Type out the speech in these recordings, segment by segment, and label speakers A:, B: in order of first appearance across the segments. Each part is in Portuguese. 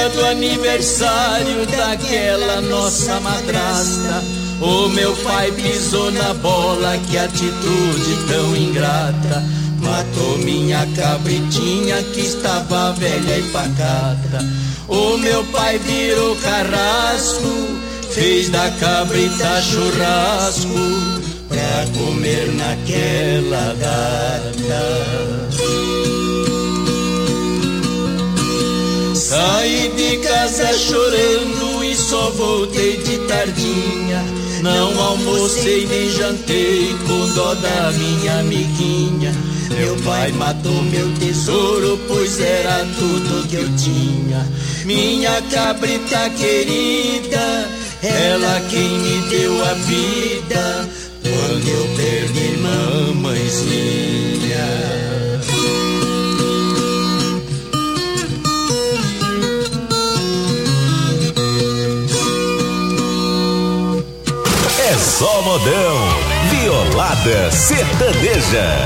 A: dia do aniversário daquela nossa madrasta, o meu pai pisou na bola, que atitude tão ingrata. Matou minha cabritinha que estava velha e pacata. O meu pai virou carrasco, fez da cabrita churrasco pra comer naquela data. Saí de casa chorando e só voltei de tardinha. Não almocei nem jantei com dó da minha amiguinha. Meu pai matou meu tesouro, pois era tudo que eu tinha. Minha cabrita querida, ela quem me deu a vida quando eu perdi mamãezinha.
B: É só modão, Violada Sertaneja.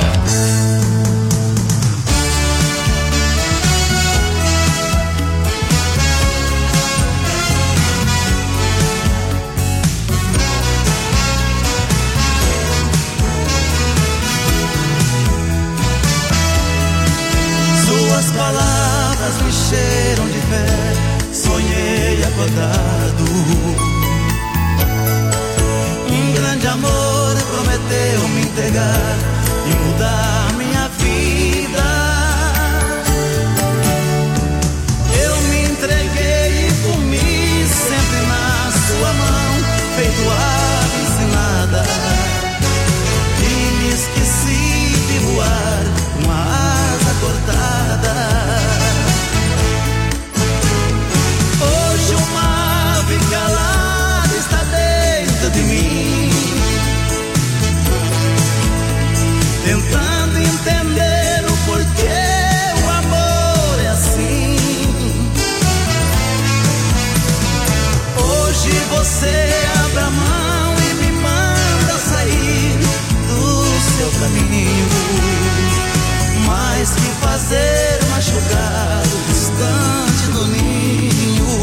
C: Suas palavras me cheiram de fé, sonhei acordado. Um grande amor prometeu me entregar e mudar minha vida. Eu me entreguei e comi sempre na sua mão, feito ave ensinada. E me esqueci de voar com a asa cortada. Hoje uma ave calada está dentro de mim, tentando entender o porquê o amor é assim. Hoje você abre a mão e me manda sair do seu caminho. Mais que fazer machucado distante do ninho.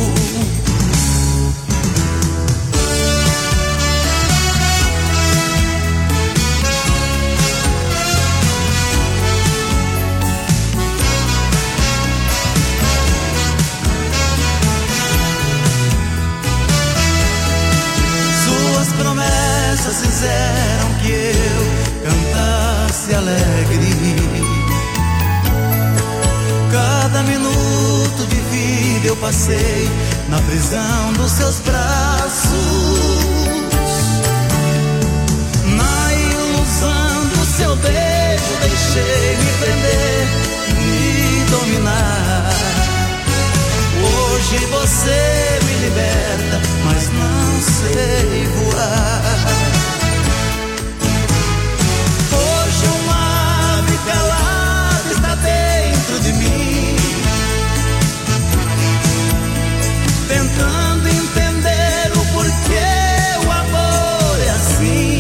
C: Suas promessas fizeram que eu cantasse alegre. Cada minuto de vida eu passei na prisão dos seus braços. Na ilusão do seu beijo deixei me prender, me dominar. Hoje você me liberta, mas não sei voar. Hoje uma ave calada está dentro de mim, tentando entender o porquê o amor é assim.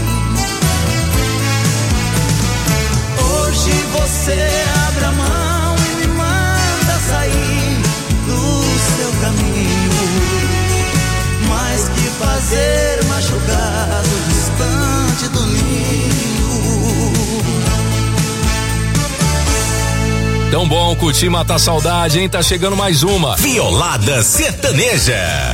C: Hoje você abre a mão e me manda sair do seu caminho. Mais que fazer machucado distante do ninho.
D: Tão bom curtir e matar saudade, hein? Tá chegando mais uma
B: Violada Sertaneja.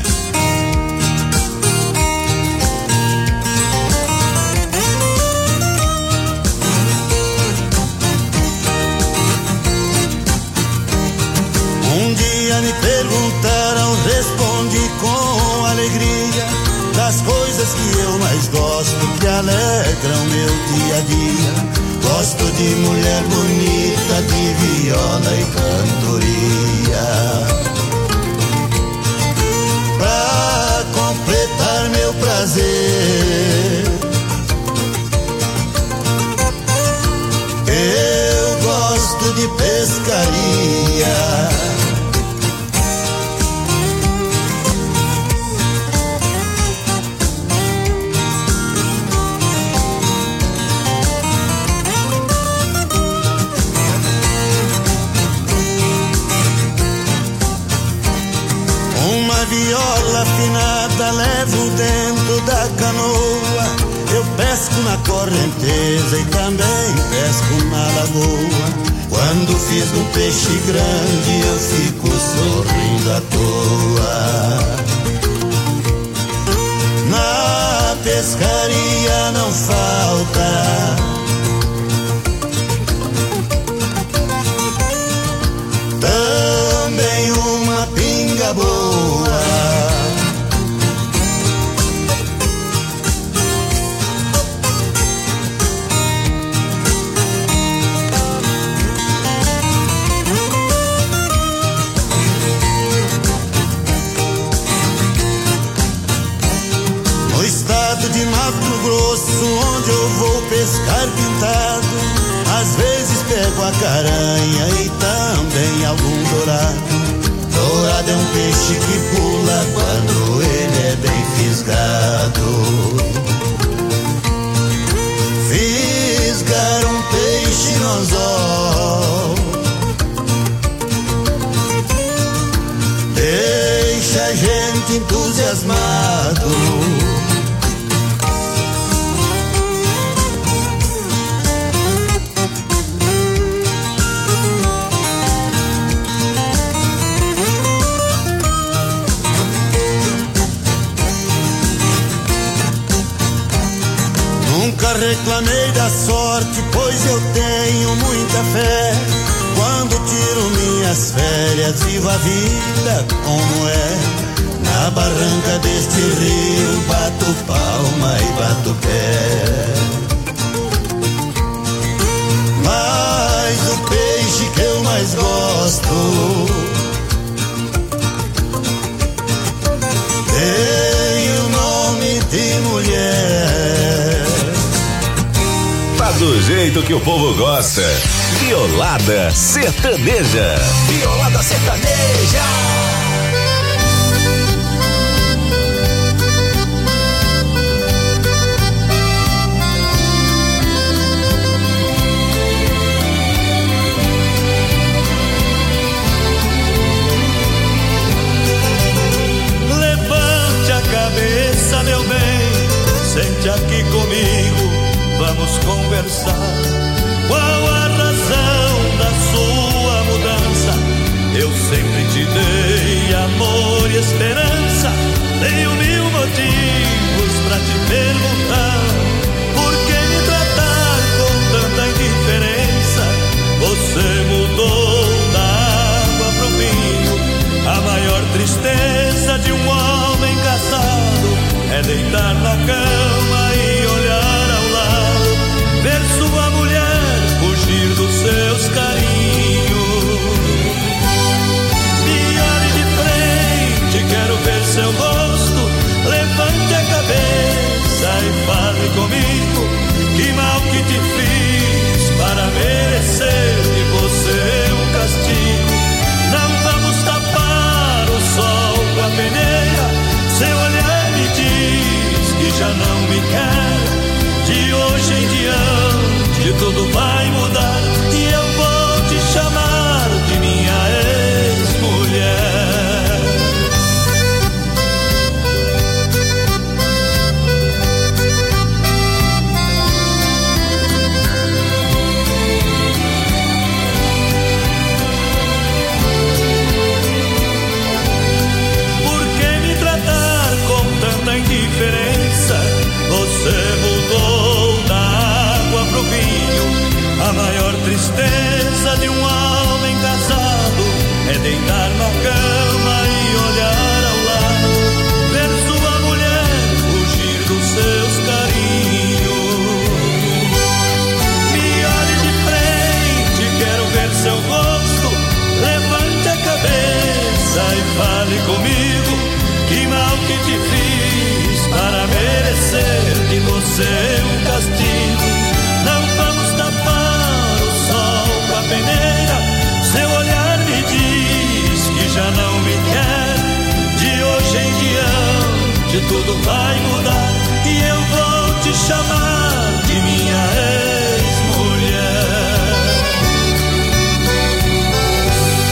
C: Um dia me perguntaram, respondi com alegria, das coisas que eu mais gosto, que alegram meu dia a dia. Gosto de mulher bonita, de viola e cantoria. Pra completar meu prazer, eu gosto de pescaria. minha viola afinada levo dentro da canoa. Eu pesco na correnteza e também pesco na lagoa. Quando fiz um peixe grande eu fico sorrindo à toa. Na pescaria não falta também uma pinga boa. No estado de Mato Grosso, onde eu vou pescar pintado, às vezes pego a caranha e também algum dourado. Dourado é um peixe que pula quando ele é bem fisgado. Fisgar um peixe no anzol deixa a gente entusiasmado. Nunca reclamei da sorte, pois eu tenho muita fé. Quando tiro minhas férias, vivo a vida como é. Na barranca deste rio, bato palma e bato pé. Mas o peixe que eu mais gosto tem o nome de mulher.
B: Do jeito que o povo gosta. Violada Sertaneja.
A: Violada Sertaneja.
C: Levante a cabeça, meu bem, sente aqui comigo. Vamos conversar. Qual a razão da sua mudança? Eu sempre te dei amor e esperança. Tenho 1000 motivos pra te perguntar. Por que me tratar com tanta indiferença? Você mudou da água pro vinho. A maior tristeza de um homem casado é deitar na cama e olhar ao lado, ver sua mulher fugir dos seus carinhos. Me olhe de frente, quero ver seu rosto. Levante a cabeça e fale comigo. Que mal que te fiz para merecer de você um castigo? Não vamos tapar o sol com a peneira. Seu olhar me diz que já não me quer. De hoje em diante tudo vai mudar e eu vou te chamar de minha ex-mulher. Por que me tratar com tanta indiferença? Você mudou da água pro vinho. A maior tristeza de um homem casado é deitar na cama e olhar ao lado, ver sua mulher fugir dos seus carinhos. Me olhe de frente, quero ver seu rosto. Levante a cabeça e fale comigo. Que mal que te fiz para merecer de você um castigo? Não vamos tapar o sol com a peneira. Seu olhar me diz que já não me quer. De hoje em diante tudo vai mudar e eu vou te chamar de minha ex-mulher.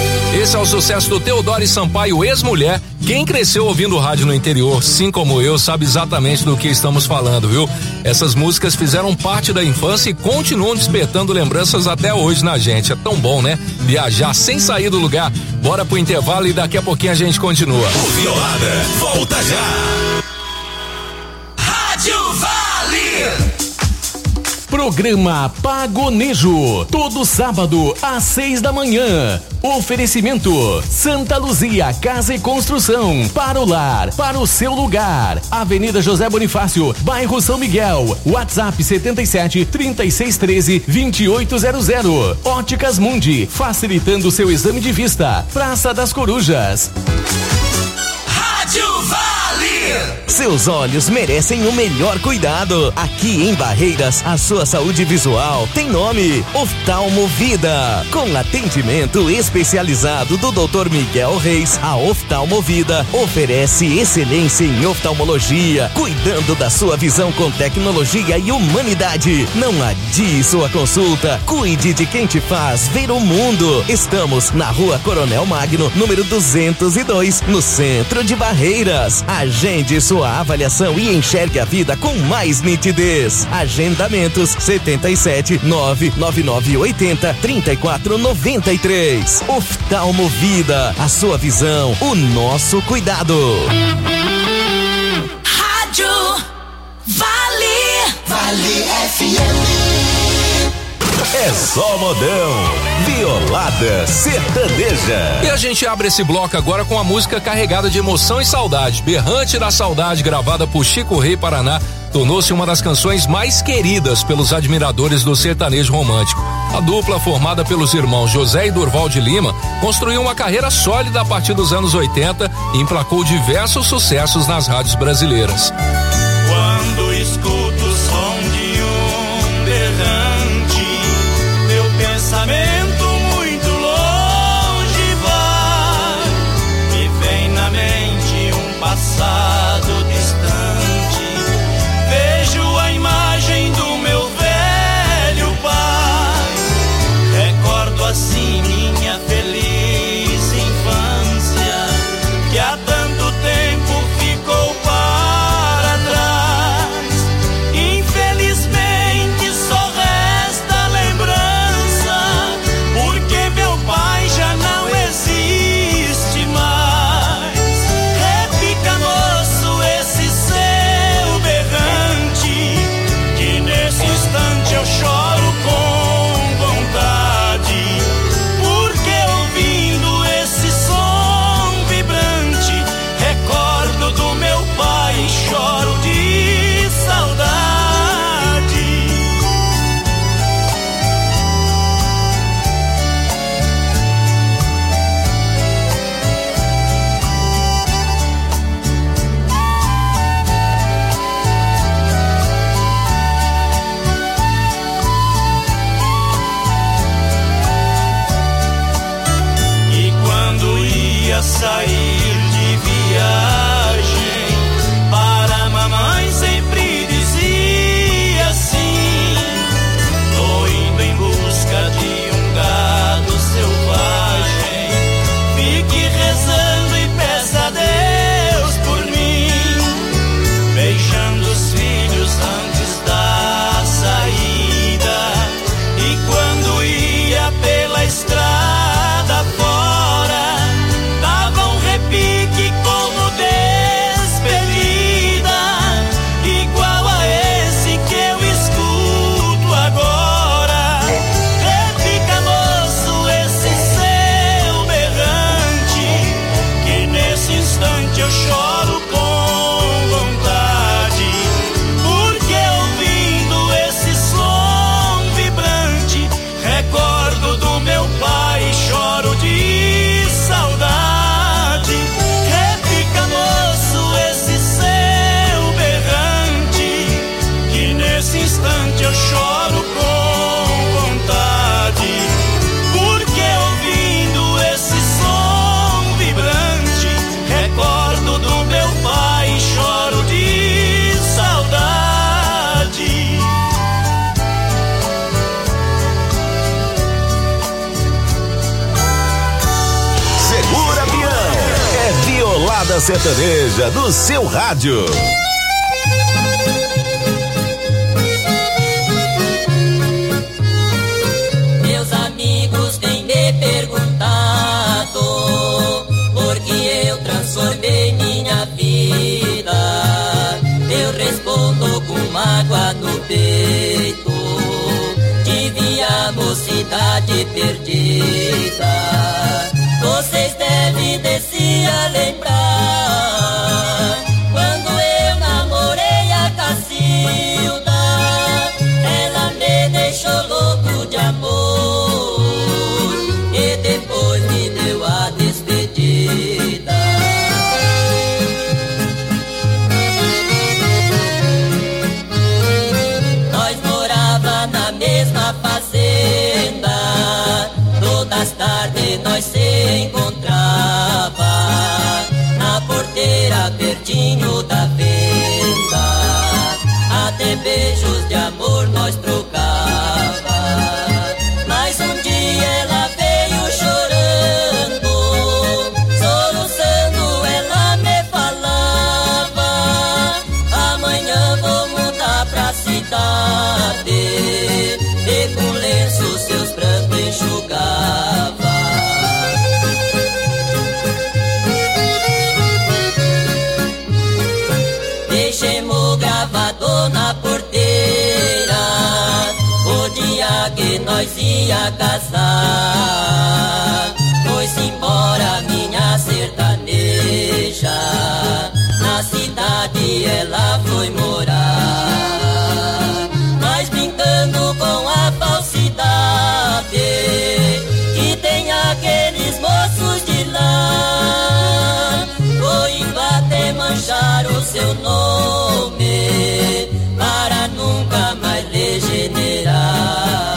D: Esse é o sucesso do Teodoro Sampaio, Ex-Mulher. Quem cresceu ouvindo rádio no interior, assim como eu, sabe exatamente do que estamos falando, viu? Essas músicas fizeram parte da infância e continuam despertando lembranças até hoje na gente. É tão bom, né? Viajar sem sair do lugar. Bora pro intervalo e daqui a pouquinho a gente continua.
B: O Violada volta já.
A: Rádio Vale.
E: Programa Pagonejo, todo sábado às 6 da manhã. Oferecimento Santa Luzia Casa e Construção, para o lar, para o seu lugar. Avenida José Bonifácio, bairro São Miguel. WhatsApp 77 3613 2800. Óticas Mundi, facilitando seu exame de vista. Praça das Corujas.
A: Rádio Vale.
F: Seus olhos merecem o melhor cuidado. Aqui em Barreiras, a sua saúde visual tem nome: Oftalmovida. Com atendimento especializado do Dr. Miguel Reis, a Oftalmovida oferece excelência em oftalmologia, cuidando da sua visão com tecnologia e humanidade. Não adie sua consulta. Cuide de quem te faz ver o mundo. Estamos na Rua Coronel Magno, número 202, no centro de Barreiras. Agende sua avaliação e enxergue a vida com mais nitidez. Agendamentos 77 99980 3493. Oftalmovida, a sua visão, o nosso cuidado.
A: Rádio Vale. Vale FM.
B: É só modão. Violada sertaneja.
D: E a gente abre esse bloco agora com a música carregada de emoção e saudade. Berrante da Saudade, gravada por Chico Rei Paraná, tornou-se uma das canções mais queridas pelos admiradores do sertanejo romântico. A dupla, formada pelos irmãos José e Durval de Lima, construiu uma carreira sólida a partir dos anos 80 e emplacou diversos sucessos nas rádios brasileiras.
C: Quando escuto o som de um berrante, meu pensamento muito longe vai. Me vem na mente um passado distante. Vejo a imagem do meu velho pai. Recordo assim minha feliz infância, que há tanto tempo ficou para trás.
B: Piolada Sertaneja do seu rádio.
G: Meus amigos têm me perguntado por que eu transformei minha vida. Eu respondo com mágoa no peito de minha mocidade perdida. Vocês devem se lembrar quando eu namorei a Cacilda. Ela me deixou louco de amor e depois me deu a despedida. Nós morava na mesma fazenda, todas as tardes nós se encontrava na porteira pertinho da venda. Até beijos de amor nós trocava. Mas um dia ela veio chorando, soluçando, ela me falava: amanhã vou mudar pra cidade. E com lenço seus prantos enxugava. Deixemos gravado na porteira o dia que nós ia casar. Foi-se embora minha sertaneja, na cidade ela foi morar. Mas brincando com a falsidade que tem aqueles moços de lá, foi indo até manchar o seu nome para nunca mais regenerar.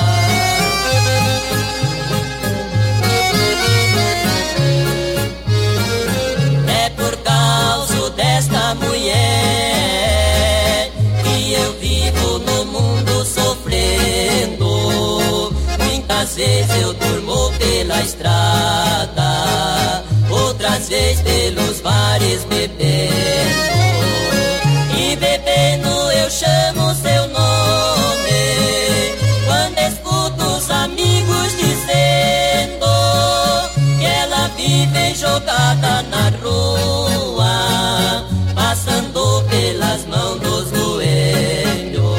G: É por causa desta mulher que eu vivo no mundo sofrendo. Muitas vezes eu durmo pela estrada, outras vezes pelos bares bebendo. E bebendo eu chamo seu nome quando escuto os amigos dizendo que ela vive jogada na rua, passando pelas mãos dos boêmios.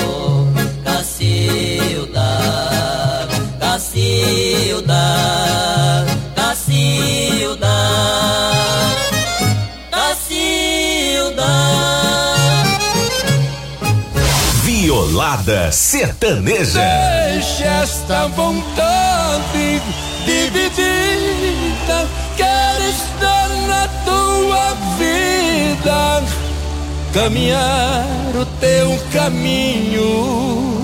G: Cacilda, Cacilda, Cacilda, Cacilda.
B: Piolada Sertaneja.
A: Deixa esta vontade dividida, quero estar na tua vida, caminhar o teu caminho.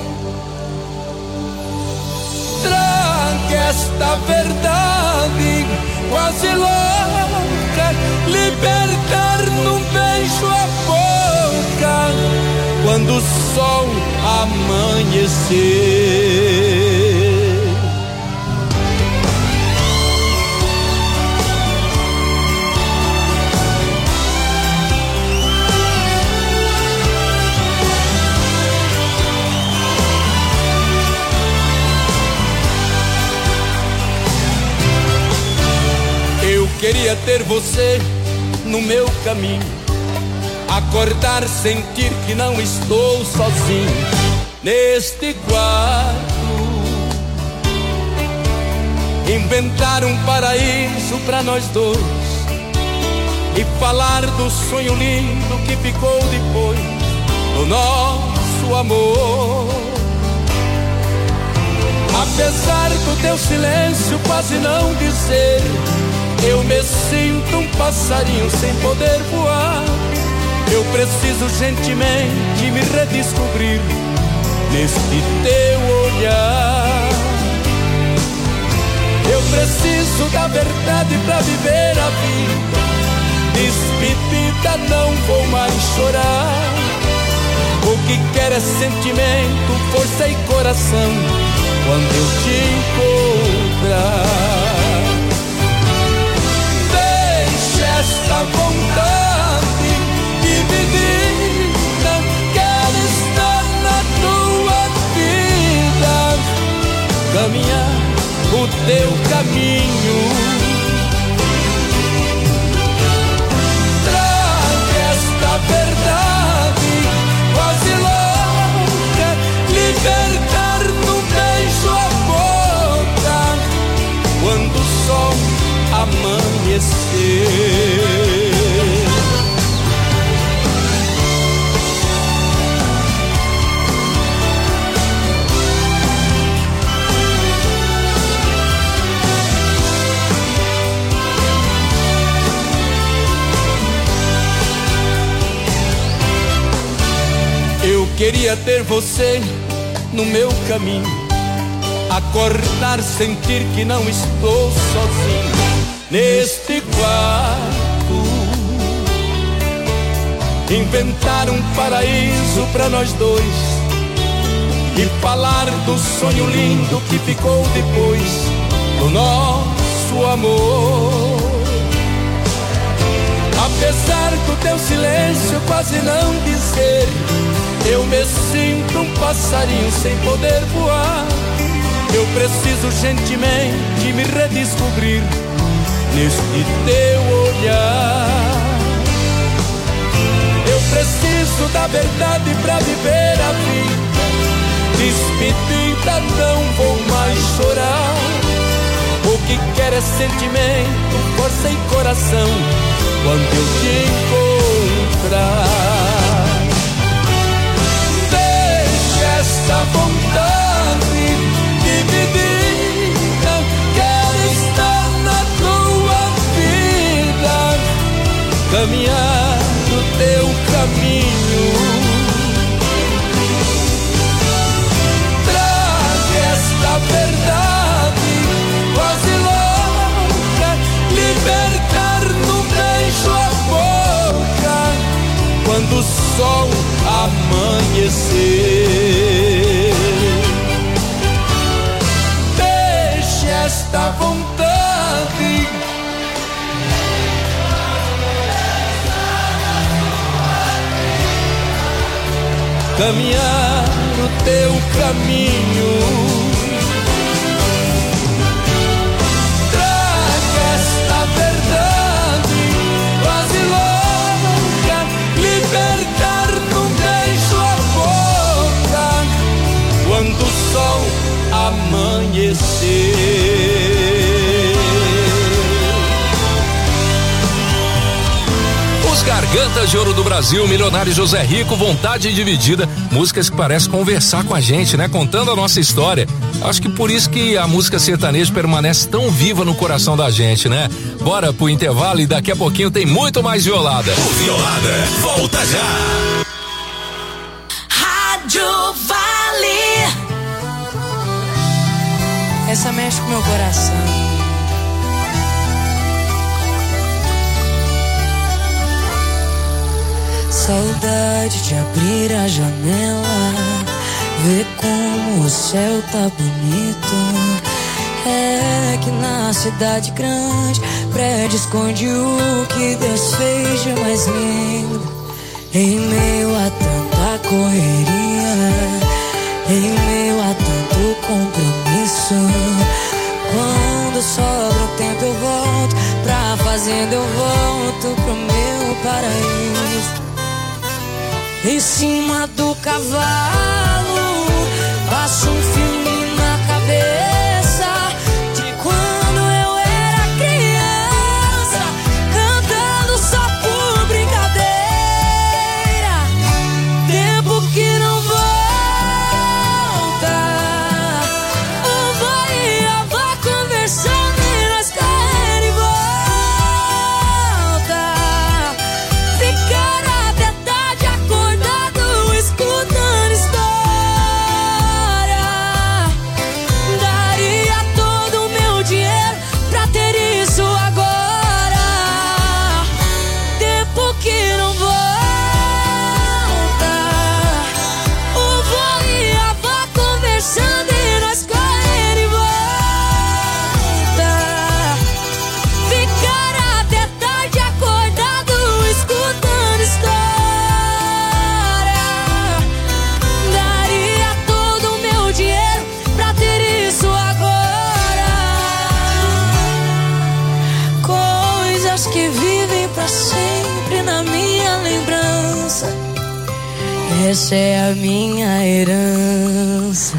A: Traga esta verdade quase louca, libertar num beijo a boca quando o sol amanhecer. Eu queria ter você no meu caminho, acordar, sentir que não estou sozinho neste quarto, inventar um paraíso pra nós dois e falar do sonho lindo que ficou depois do nosso amor. Apesar do teu silêncio quase não dizer, eu me sinto um passarinho sem poder voar. Eu preciso gentilmente me redescobrir neste teu olhar. Eu preciso da verdade pra viver a vida. Despedida, não vou mais chorar. O que quero é sentimento, força e coração quando eu te encontrar. Deixa esta teu caminho. Traga esta verdade quase louca, libertar num beijo a boca quando o sol amanhecer. Eu queria ter você no meu caminho, acordar, sentir que não estou sozinho neste quarto, inventar um paraíso pra nós dois e falar do sonho lindo que ficou depois do nosso amor. Apesar do teu silêncio quase não dizer, eu me sinto um passarinho sem poder voar. Eu preciso urgentemente me redescobrir neste teu olhar. Eu preciso da verdade pra viver a vida. Despedida, não vou mais chorar. O que quero é sentimento, força e coração quando eu te encontrar. Deixa esta vontade dividida, quero estar na tua vida, caminhar no teu caminho. Traga esta verdade quase louca, libertar num beijo a boca quando o sol amanhecer. Deixe esta vontade caminhar no teu caminho. Traga esta verdade quase louca, libertar num beijo a boca quando o sol amanhecer.
D: Os Gargantas de Ouro do Brasil, Milionário José Rico, Vontade Dividida, músicas que parecem conversar com a gente, né? Contando a nossa história. Acho que por isso que a música sertaneja permanece tão viva no coração da gente, né? Bora pro intervalo e daqui a pouquinho tem muito mais Violada.
B: O Violada volta já.
H: Rádio Vale. Essa mexe com meu coração. Saudade de abrir a janela, ver como o céu tá bonito. É que na cidade grande, prédio esconde o que Deus fez de mais lindo. Em meio a tanta correria, em meio a tanto compromisso, quando sobra o tempo eu volto pra fazenda, eu volto pro meu paraíso. Em cima do cavalo, passo um filme na cabeça de quando eu era criança, cantando só por brincadeira. Tempo que não volta, o vai e a vó conversando e nós queremos e volta. Ficar até tarde acordado escutando história. Essa é a minha herança.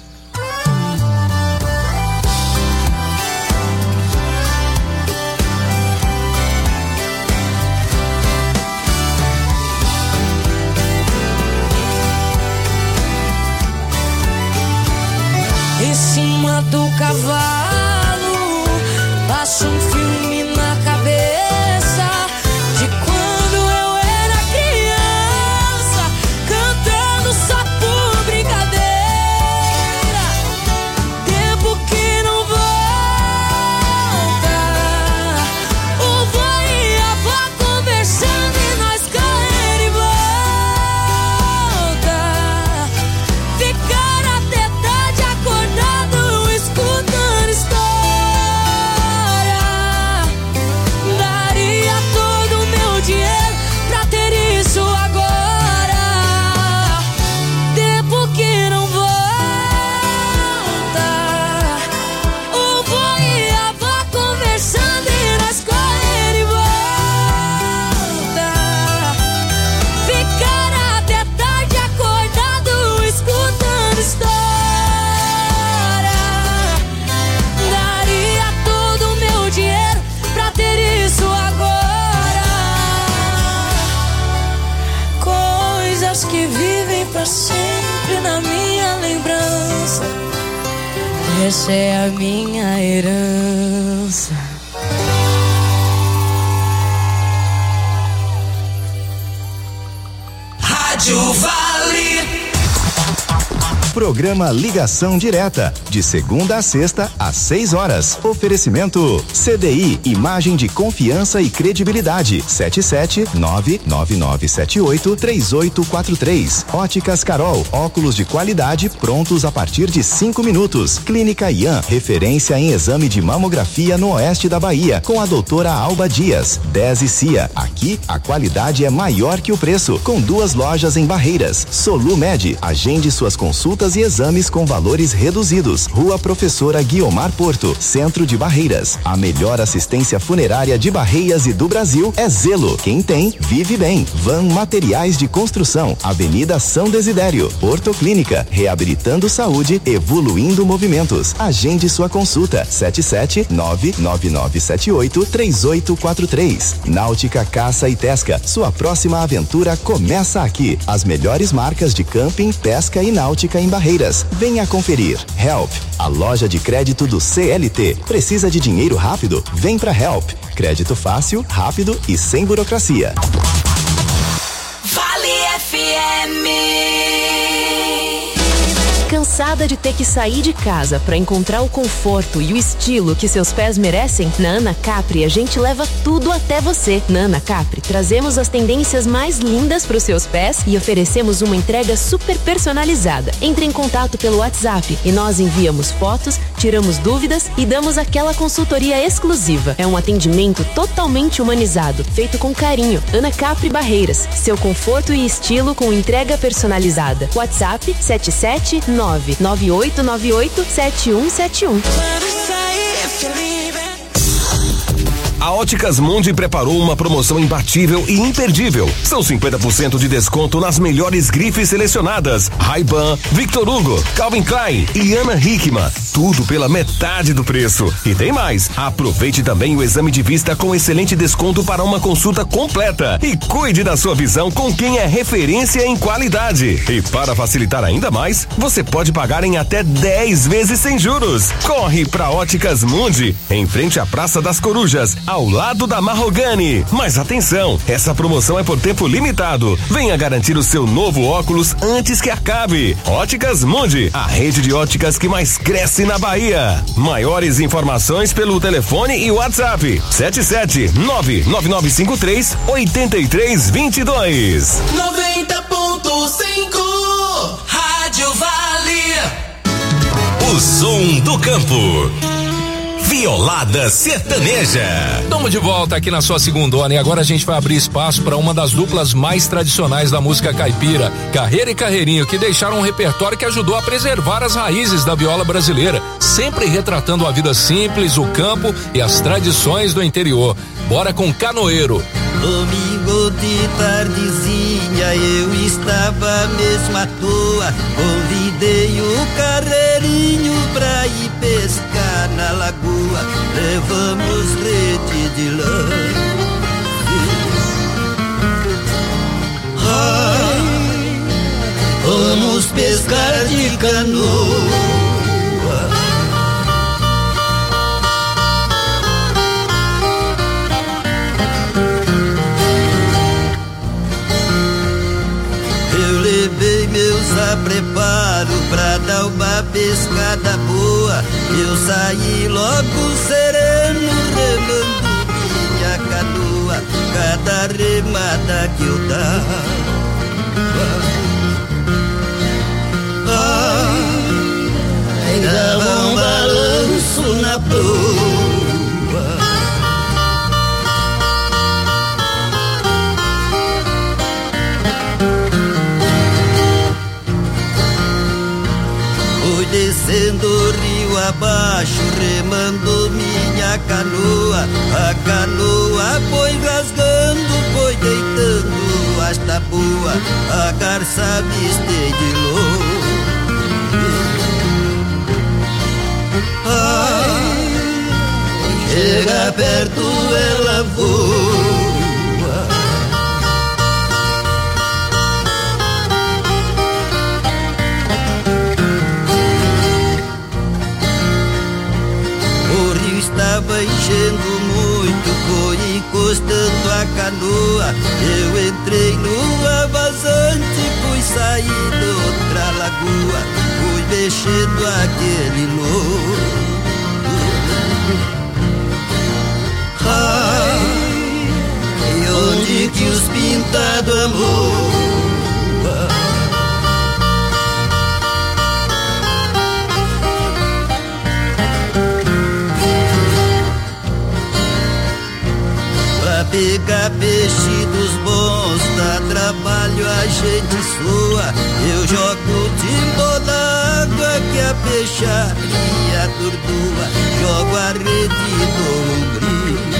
H: Em cima do cavalo passa um filme na cabeça de quando eu era criança, cantando só por brincadeira. Tempo que não volta. O vô e a avó conversando e nós cair e volta. Ficar até tarde acordado escutando história. Daria todo o meu dinheiro pra ter isso agora. Tempo que não volta. O vô e a avó conversando e nós correr e volta. Ficar até tarde acordado escutando história. Daria todo o meu dinheiro pra ter isso agora. Coisas que vivem pra sempre na minha lembrança. Essa é a minha herança.
B: Rádio Vale.
I: Programa Ligação Direta, de segunda a sexta, às 6 horas. Oferecimento CDI, imagem de confiança e credibilidade. 77999783843. Óticas Carol, óculos de qualidade prontos a partir de 5 minutos. Clínica Ian, referência em exame de mamografia no oeste da Bahia, com a doutora Alba Dias. 10 e Cia, aqui a qualidade é maior que o preço, com 2 lojas em Barreiras. Solumed, agende suas consultas e exames com valores reduzidos. Rua Professora Guiomar Porto, Centro de Barreiras. A melhor assistência funerária de Barreiras e do Brasil é Zelo. Quem tem, vive bem. Van Materiais de Construção, Avenida São Desidério. Porto Clínica, reabilitando saúde, evoluindo movimentos. Agende sua consulta. 77999783843. Náutica Caça e Pesca, sua próxima aventura começa aqui. As melhores marcas de camping, pesca e náutica em Barreiras. Venha conferir. Help, a loja de crédito do CLT. Precisa de dinheiro rápido? Vem pra Help. Crédito fácil, rápido e sem burocracia.
B: Vale FM.
J: Cansada de ter que sair de casa para encontrar o conforto e o estilo que seus pés merecem? Na Ana Capri a gente leva tudo até você. Na Ana Capri trazemos as tendências mais lindas para os seus pés e oferecemos uma entrega super personalizada. Entre em contato pelo WhatsApp e nós enviamos fotos, tiramos dúvidas e damos aquela consultoria exclusiva. É um atendimento totalmente humanizado, feito com carinho. Ana Capri Barreiras, seu conforto e estilo com entrega personalizada. WhatsApp 77998987171.
K: A Óticas Mundi preparou uma promoção imbatível e imperdível. São 50% de desconto nas melhores grifes selecionadas. Ray-Ban, Victor Hugo, Calvin Klein e Ana Hickman. Tudo pela metade do preço. E tem mais. Aproveite também o exame de vista com excelente desconto para uma consulta completa. E cuide da sua visão com quem é referência em qualidade. E para facilitar ainda mais, você pode pagar em até 10 vezes sem juros. Corre pra Óticas Mundi, em frente à Praça das Corujas, ao lado da Marrogani. Mas atenção, essa promoção é por tempo limitado. Venha garantir o seu novo óculos antes que acabe. Óticas Mundi, a rede de óticas que mais cresce na Bahia. Maiores informações pelo telefone e WhatsApp 77999538322.
B: 90.5 Rádio Vale. O som do campo. Violada Sertaneja.
D: Estamos de volta aqui na sua segundona e agora a gente vai abrir espaço para uma das duplas mais tradicionais da música caipira, Carreira e Carreirinho, que deixaram um repertório que ajudou a preservar as raízes da viola brasileira, sempre retratando a vida simples, o campo e as tradições do interior. Bora com Canoeiro.
A: Domingo de tardezinha eu estava mesmo à toa, convidei o Carreirinho pra ir pescar na lagoa, levamos rede de lã. Ai, vamos pescar de canoa. Levei meus preparo pra dar uma pescada boa. Eu saí logo sereno, remando minha canoa, cada remada que eu dava. Ai, dava um balanço na proa. Descendo o rio abaixo, remando minha canoa. A canoa foi rasgando, foi deitando as tabuas. A garça vistei de longe. Ai, chega perto, ela voa. Estava enchendo muito, foi encostando a canoa. Eu entrei numa vazante, fui sair de outra lagoa, fui mexendo aquele lodo. Ai, e onde que os pintados amor? Pegar peixe dos bons, dá trabalho, a gente sua. Eu jogo timbo da água que a peixaria atordoa. Jogo a rede do brilho.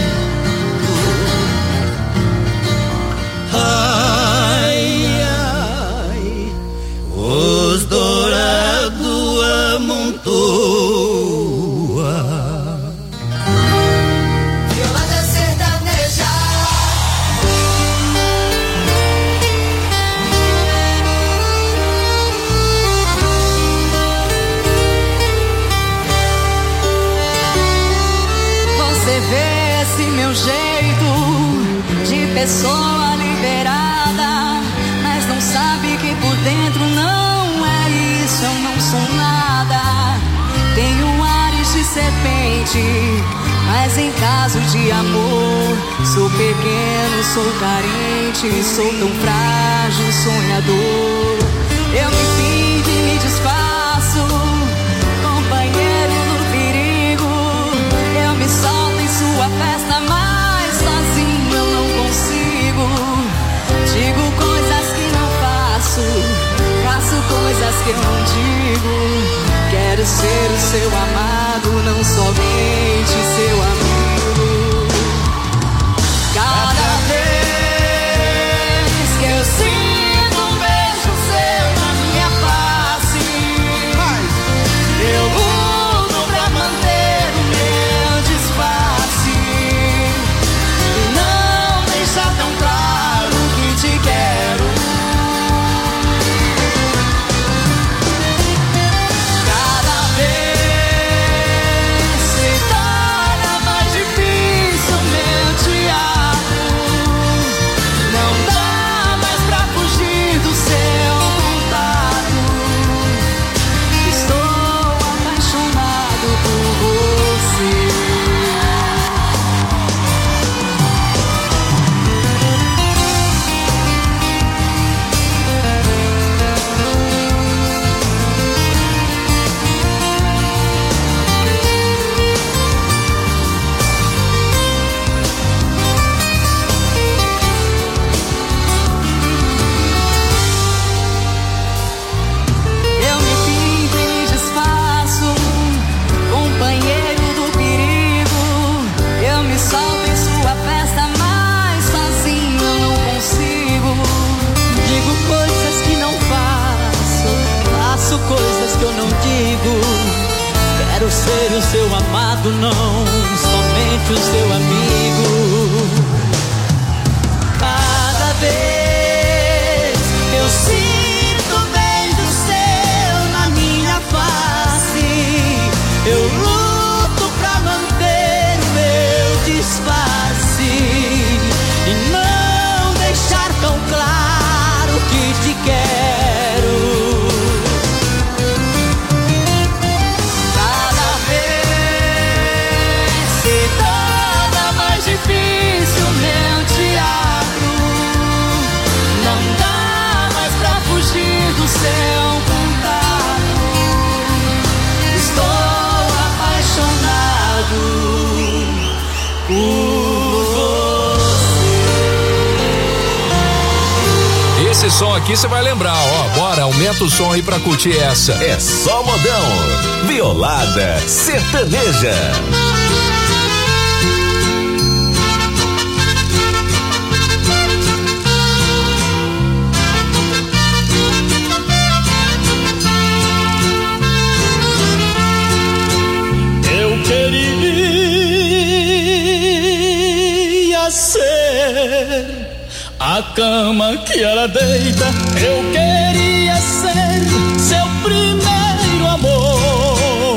A: Ai, ai, os dourados amontoam.
L: Pessoa liberada, mas não sabe que por dentro não é isso, eu não sou nada. Tenho ares de serpente, mas em caso de amor sou pequeno, sou carente, sou tão frágil, sonhador. Eu me pinto e me desfaço, companheiro do perigo. Eu me solto em sua festa, mas sozinho eu não consigo. Digo coisas que não faço, faço coisas que eu não digo. Quero ser o seu amado, não somente seu amigo. Cada vez que eu sinto um beijo seu na minha face, eu luto pra manter o meu disfarce e não deixar tão claro que te quero. Cada vez salto em sua festa, mas sozinho eu não consigo. Digo coisas que não faço, faço coisas que eu não digo. Quero ser o seu amado, não somente o seu amigo. Cada vez eu sinto o beijo seu na minha face, eu luto pra manter o meu disfarce e não deixar tão claro que te quero. Cada vez se torna mais difícil meu teatro, não dá mais pra fugir do seu contato. Estou apaixonado por você.
D: Esse som aqui você vai lembrar, ó. Bora, aumenta o som aí pra curtir essa.
B: É só modão. Violada sertaneja.
A: Eu queria ser a cama que ela deita, eu queria ser seu primeiro amor.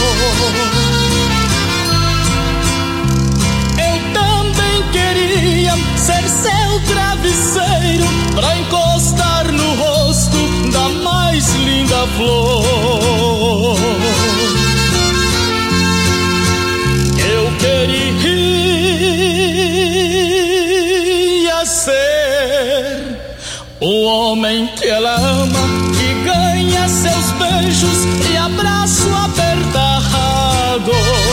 A: Eu também queria ser seu travesseiro pra encostar no rosto da mais linda flor. Eu queria ser o homem que ela ama, que ganha seus beijos e abraço apertado.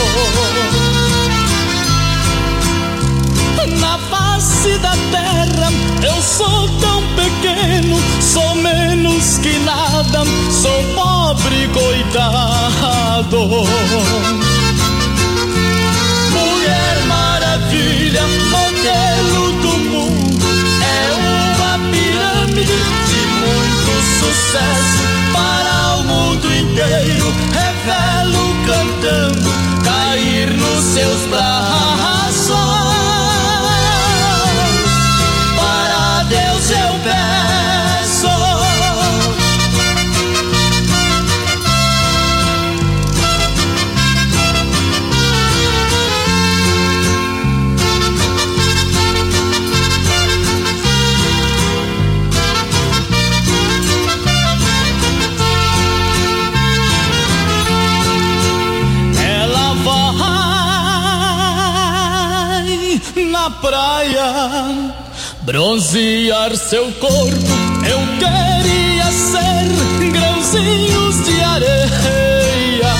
A: Na face da terra eu sou tão pequeno, sou menos que nada, sou pobre coitado. Mulher maravilha, modelo do mundo, é uma pirâmide de muito sucesso para o mundo inteiro. Revelo cantando, cair nos seus braços. Para Deus eu peço. Na praia, bronzear seu corpo, eu queria ser grãozinhos de areia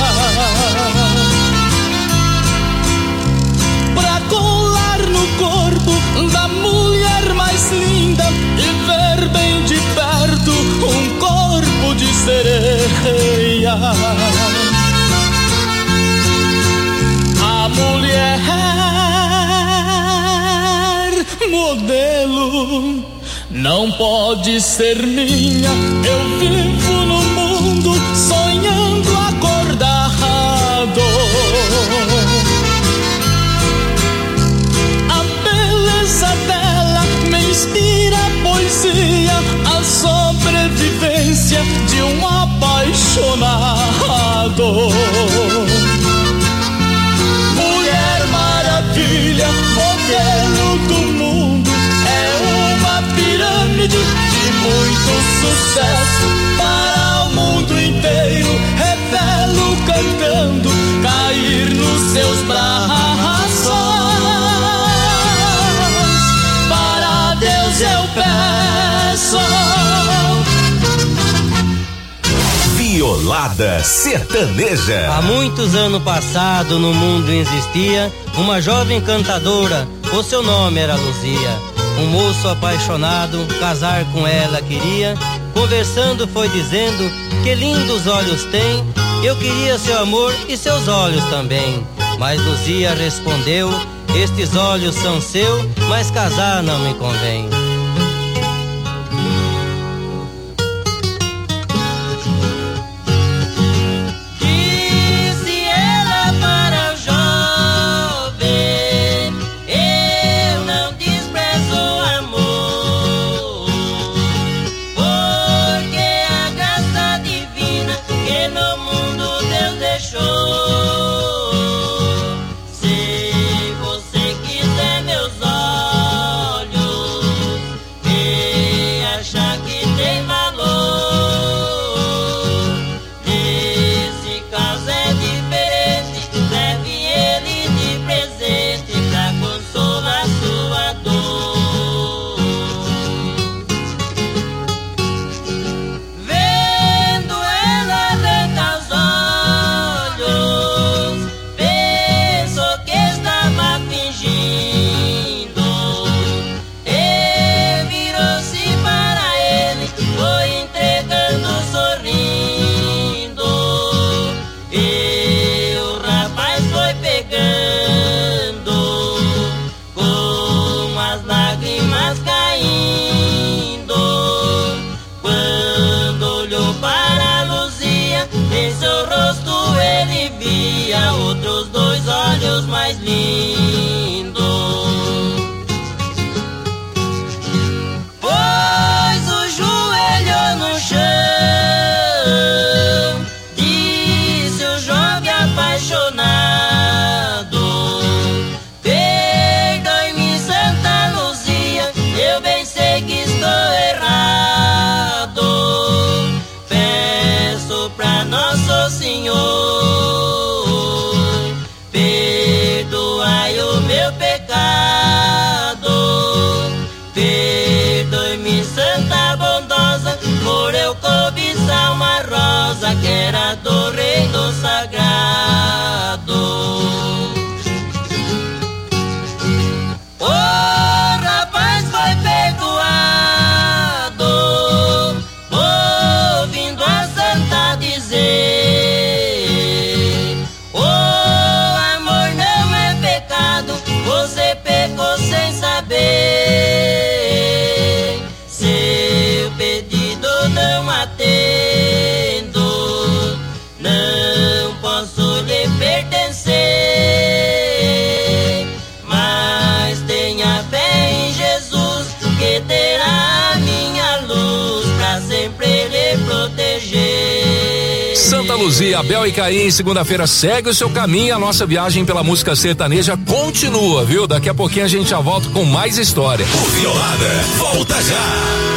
A: pra colar no corpo da mulher mais linda e ver bem de perto um corpo de sereia. A mulher modelo não pode ser minha, eu vivo no mundo sonhando acordado. A beleza dela me inspira poesia, a sobrevivência de um apaixonado. Mulher maravilha, modelo do mundo, é uma pirâmide de muito sucesso para o mundo inteiro. Revelo cantando, cair nos seus braços. Para Deus eu peço.
B: Violada sertaneja.
M: Há muitos anos passados no mundo existia uma jovem cantadora, o seu nome era Luzia. Um moço apaixonado, casar com ela queria. Conversando foi dizendo, que lindos olhos tem, eu queria seu amor e seus olhos também. Mas Luzia respondeu, Estes olhos são seu, mas casar não me convém.
G: Outros dois olhos mais lindos, pôs o joelho no chão, disse o jovem apaixonado: perdoe-me, Santa Luzia, eu bem sei que estou errado, peço pra Nosso Senhor por eu cobiçar uma rosa que era do reino sagrado. O rapaz foi perdoado, ouvindo a santa dizer: o amor não é pecado, você pecou sem saber. Não atendo, não posso lhe pertencer, mas tenha fé em Jesus, que terá a minha luz pra sempre lhe proteger.
D: Santa Luzia, Abel e Caim, segunda-feira segue o seu caminho. A nossa viagem pela música sertaneja continua, viu? Daqui a pouquinho a gente já volta com mais história.
B: O Violada volta já.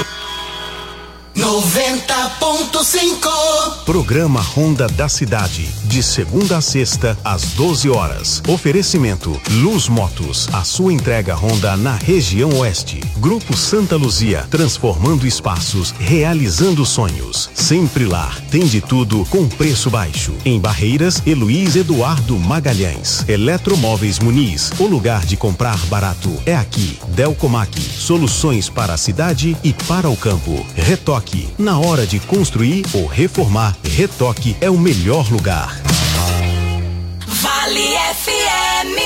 C: 90.5
N: Programa Ronda da Cidade, de segunda a sexta, às 12 horas. Oferecimento Luz Motos, a sua entrega Honda na região oeste. Grupo Santa Luzia, transformando espaços, realizando sonhos. Sempre lá, tem de tudo com preço baixo. Em Barreiras, Heloís Eduardo Magalhães. Eletromóveis Muniz, o lugar de comprar barato é aqui. Delcomac, soluções para a cidade e para o campo. Retoque, na hora de construir ou reformar, Retoque é o melhor lugar.
H: Vale FM.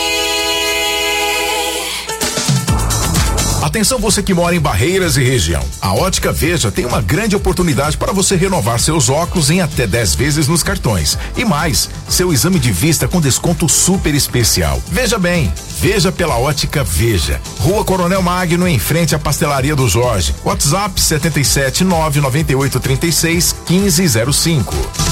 O: Atenção você que mora em Barreiras e região. A Ótica Veja tem uma grande oportunidade para você renovar seus óculos em até 10 vezes nos cartões. E mais, seu exame de vista com desconto super especial. Veja bem, veja pela Ótica Veja. Rua Coronel Magno, em frente à Pastelaria do Jorge. WhatsApp 77998361505.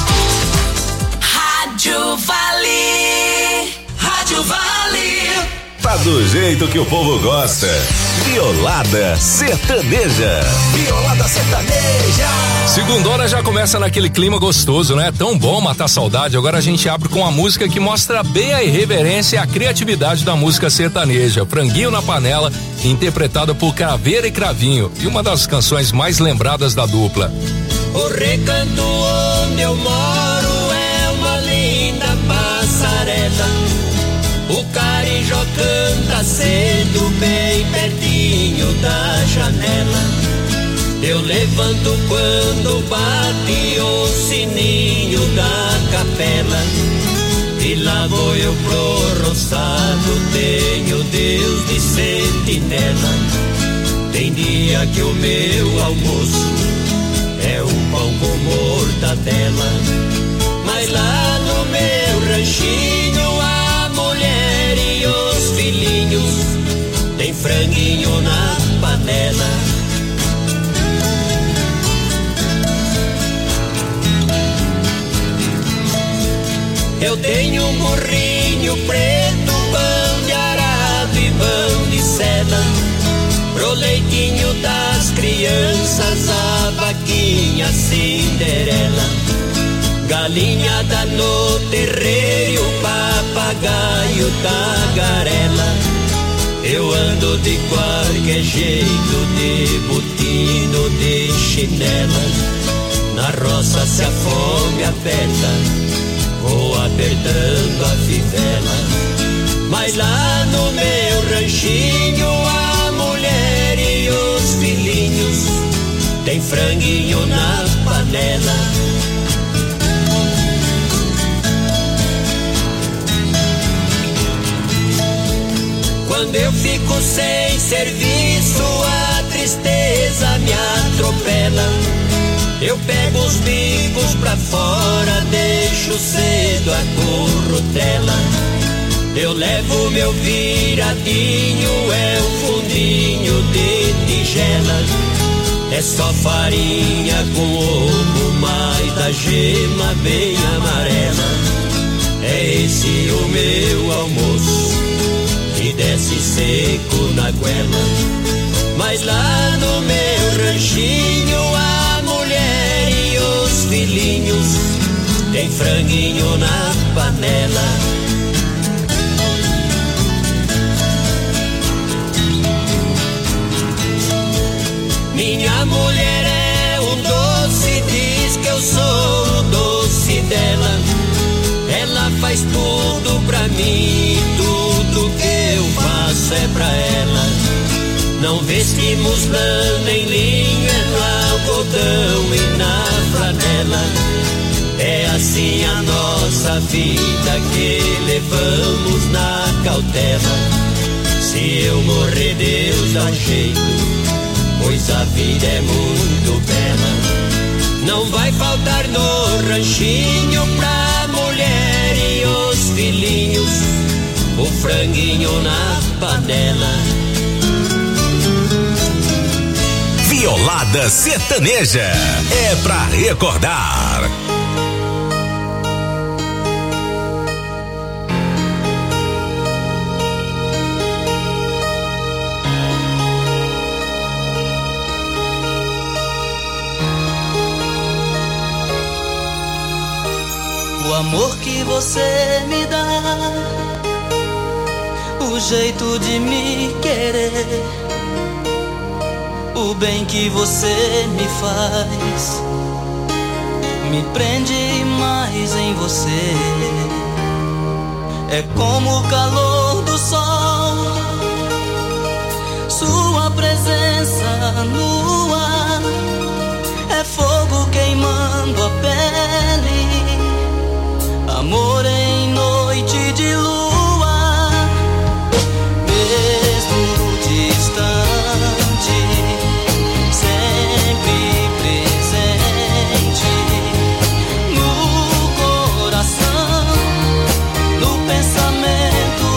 H: Rádio Vale. Rádio Vale.
B: Tá do jeito que o povo gosta. Violada Sertaneja.
H: Violada Sertaneja.
D: Segunda hora já começa naquele clima gostoso, né? Tão bom matar saudade. Agora a gente abre com uma música que mostra bem a irreverência e a criatividade da música sertaneja. Franguinho na Panela, interpretada por Caveira e Cravinho, e uma das canções mais lembradas da dupla.
A: O recanto onde eu moro é uma linda passarela. O carijó canta cedo, bem pertinho da janela. Eu levanto quando bate o sininho da capela. E lá vou eu pro roçado, tenho de olhos de sentinela. Tem dia que o meu almoço é um pão com mortadela. Mas lá no meu ranchinho a mulher e os filhinhos tem franguinho na panela. Eu tenho um burrinho preto, pão de arado e pão de seda. Pro leitinho das crianças, a vaquinha Cinderela. Galinhada no terreiro, papagaio tagarela. Eu ando de qualquer jeito, de botina, de chinela. Na roça se a fome aperta, vou apertando a fivela. Mas lá no meu ranchinho a mulher e os filhinhos tem franguinho na panela. Quando eu fico sem serviço, a tristeza me atropela. Eu pego os bicos pra fora, deixo cedo a corrutela. Eu levo meu viradinho, é um fundinho de tigela. É só farinha com ovo, mais da gema bem amarela. É esse o meu almoço, que desce seco na goela. Mas lá no meu ranchinho a mulher e os filhinhos tem franguinho na panela. Minha mulher é um doce, diz que eu sou o doce dela. Ela faz tudo pra mim, tudo que eu faço é pra ela. Não vestimos lã nem linho, é no algodão e na flanela. É assim a nossa vida que levamos na cautela. Se eu morrer Deus dá jeito, pois a vida é muito bela. Não vai faltar no ranchinho pra mulher e os filhinhos o franguinho na panela.
B: Violada sertaneja é pra recordar.
P: O amor que você me dá, o jeito de me querer, o bem que você me faz, me prende mais em você. É como o calor do sol, sua presença no ar, é fogo queimando a pele, amor em noite de lua, mesmo distante, sempre presente no coração, no pensamento,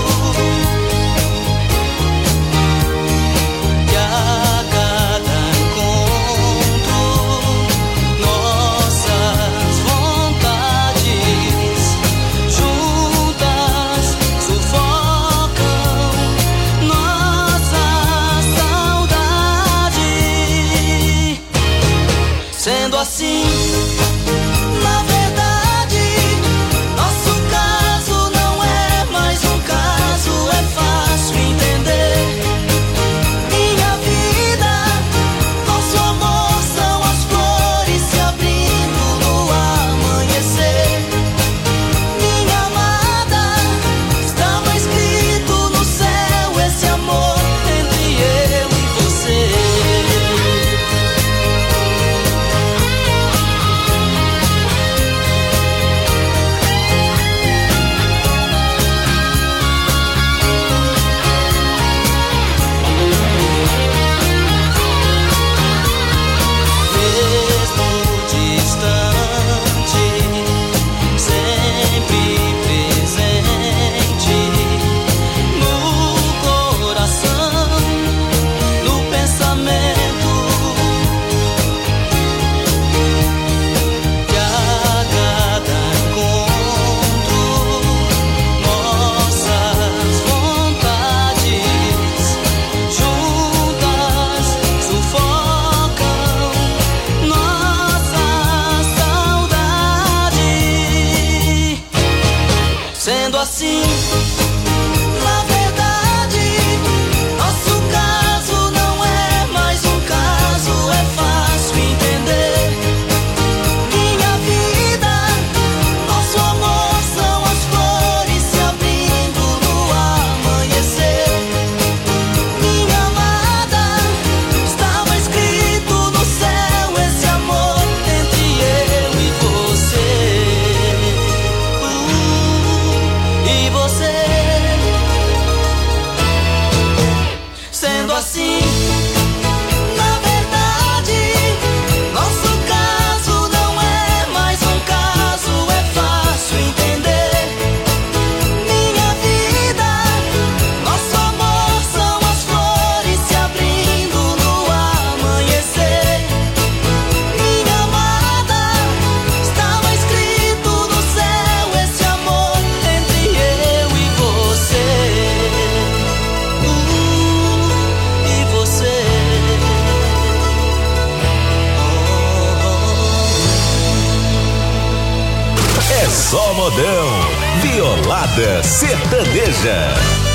P: que a cada encontro nossas vontades juntas sufocam nossa saudade. Sendo assim, na verdade, nosso caso não é mais um caso, é fácil entender. Minha vida, nosso amor são as flores se abrindo no amanhecer. Minha amada, estava escrito no céu esse amor entre eu e você. assim. Na verdade, nosso caso não é mais um caso, é fácil entender. Minha vida, nosso amor são as flores se abrindo no amanhecer. Minha amada, estava escrito no céu esse amor entre eu e você. E você.
B: É só modão. Violada sertaneja.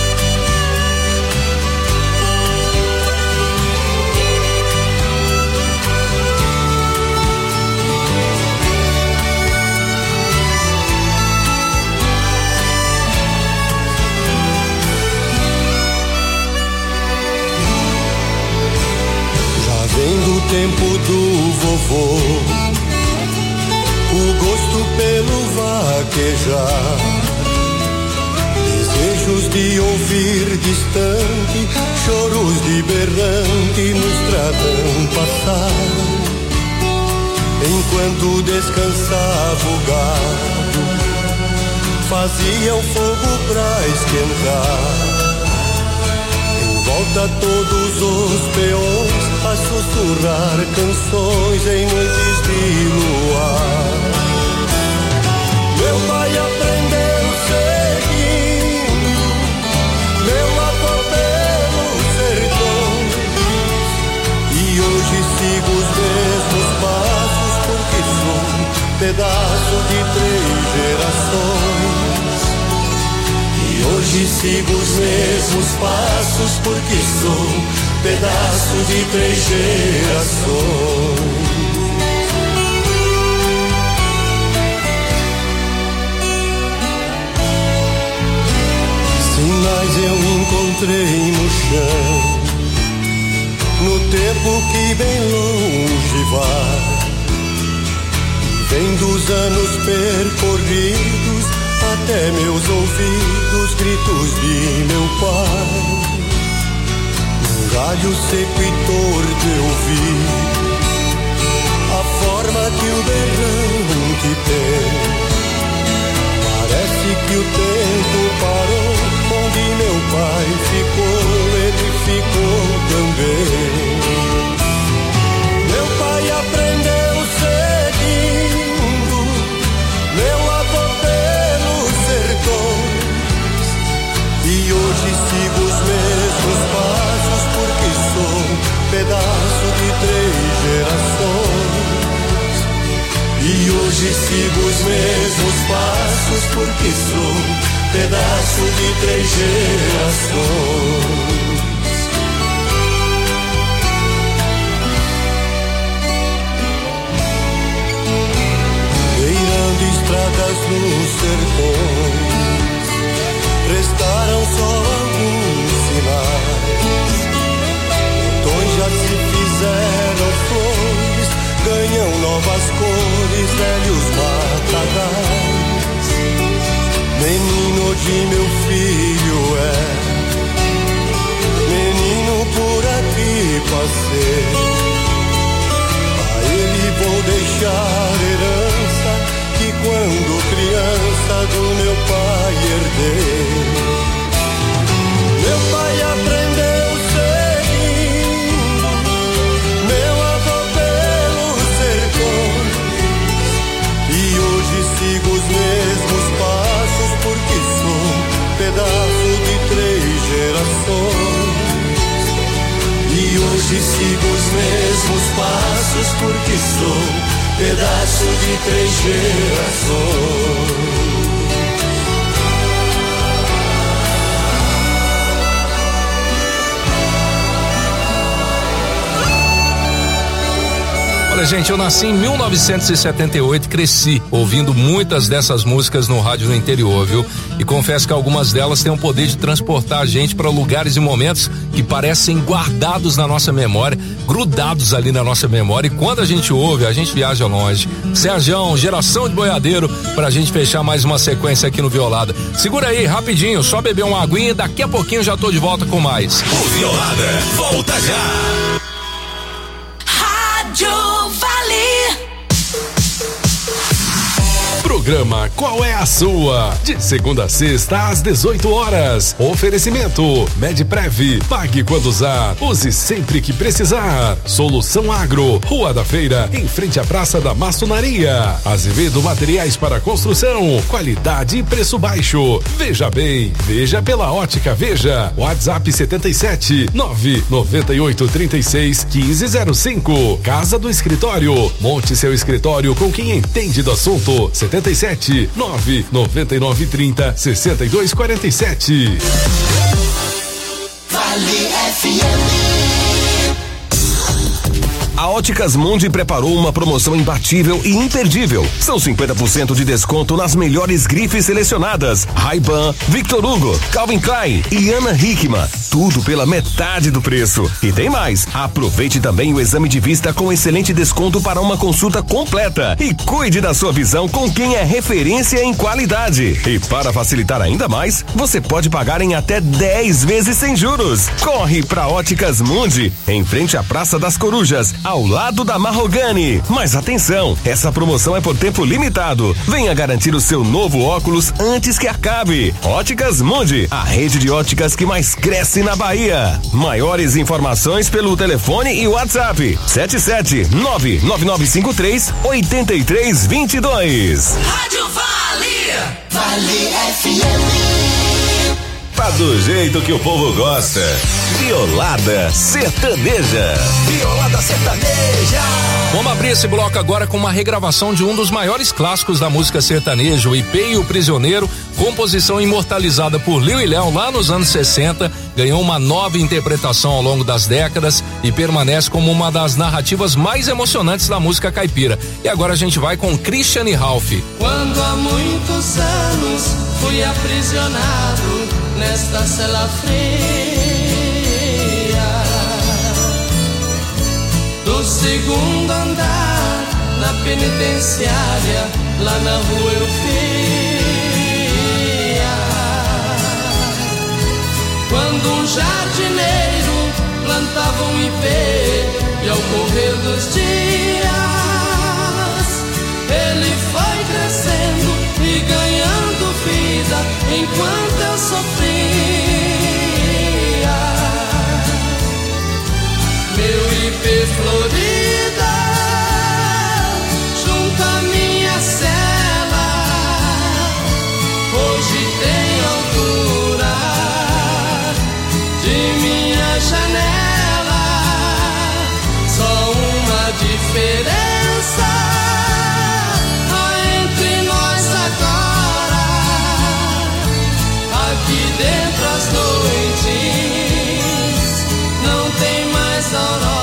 C: Já vem do tempo do vovô, o gosto pelo vaquejar, desejos de ouvir distante, choros de berrante no estradão passar. Enquanto descansava o gado, fazia o fogo pra esquentar. Em volta todos os peões a sussurrar canções em noites de luar. Meu pai aprendeu seguindo meu avô pelos sertões, e hoje sigo os mesmos passos porque sou pedaço de 3 gerações. E hoje sigo os mesmos passos porque sou pedaço de 3 gerações. Sinais eu encontrei no chão, no tempo que bem longe vai. Vem dos anos percorridos até meus ouvidos, gritos de meu pai. Um galho seco e torto eu vi a forma que o berrante tem. Parece que o tempo parou, onde meu pai ficou, ele ficou também. Meu pai aprendeu seguindo meu avô pelos sertões, e hoje sigo os mesmos passos porque sou pedaço de 3 gerações. E hoje sigo os mesmos passos porque sou pedaço de 3 gerações. Beirando estradas nos sertões, restaram só alguns sinais. Botões já se fizeram flores, ganham novas cores, velhos matagais. Menino de meu filho é, menino por aqui passei. A ele vou deixar herança que quando criança do meu pai herdei. Meu pai aprendeu seguindo meu avô pelos sertões, e hoje sigo os mesmos passos porque sou pedaço de 3 gerações. E hoje sigo os mesmos passos porque sou pedaço de 3 gerações.
D: Olha, gente, eu nasci em 1978, cresci ouvindo muitas dessas músicas no rádio no interior, viu? E confesso que algumas delas têm o poder de transportar a gente para lugares e momentos que parecem guardados na nossa memória, grudados ali na nossa memória, e quando a gente ouve, a gente viaja longe. Serjão, Geração de Boiadeiro, pra gente fechar mais uma sequência aqui no Violada. Segura aí, rapidinho, só beber uma aguinha e daqui a pouquinho já tô de volta com mais.
B: O Violada volta já.
H: Rádio Vale.
E: Programa Qual é a Sua? De segunda a sexta às 18 horas. Oferecimento Medprev. Pague quando usar. Use sempre que precisar. Solução Agro. Rua da Feira, em frente à Praça da Maçonaria. Azevedo Materiais para Construção. Qualidade e preço baixo. Veja bem. Veja pela Ótica Veja. WhatsApp 77 998 36 1505. Casa do Escritório. Monte seu escritório com quem entende do assunto. 77 999 30 62 47.
H: Vale FM.
K: A Óticas Mundi preparou uma promoção imbatível e imperdível. São 50% de desconto nas melhores grifes selecionadas. Ray-Ban, Victor Hugo, Calvin Klein e Ana Hickman. Tudo pela metade do preço. E tem mais. Aproveite também o exame de vista com excelente desconto para uma consulta completa. E cuide da sua visão com quem é referência em qualidade. E para facilitar ainda mais, você pode pagar em até 10 vezes sem juros. Corre pra Óticas Mundi, em frente à Praça das Corujas, ao lado da Marrogani. Mas atenção, essa promoção é por tempo limitado. Venha garantir o seu novo óculos antes que acabe. Óticas Mundi, a rede de óticas que mais cresce na Bahia. Maiores informações pelo telefone e WhatsApp 77-99953-8322.
H: Rádio Vale. Vale FM.
B: Tá do jeito que o povo gosta. Violada Sertaneja.
H: Violada Sertaneja.
D: Vamos abrir esse bloco agora com uma regravação de um dos maiores clássicos da música sertaneja, o IP e o Prisioneiro, composição imortalizada por Liu e Léo lá nos anos 60, ganhou uma nova interpretação ao longo das décadas e permanece como uma das narrativas mais emocionantes da música caipira. E agora a gente vai com Christian e Ralph.
A: Quando há muitos anos fui aprisionado nesta cela fria do segundo andar na penitenciária, lá na rua Eufia. Quando um jardineiro plantava um ipê e ao correr dos dias ele foi crescendo e ganhando vida enquanto eu sofria. Meu ipê florida junto à minha cela hoje tem altura de minha janela. Só uma diferença há entre nós agora. Aqui dentro as noites não tem mais aurora.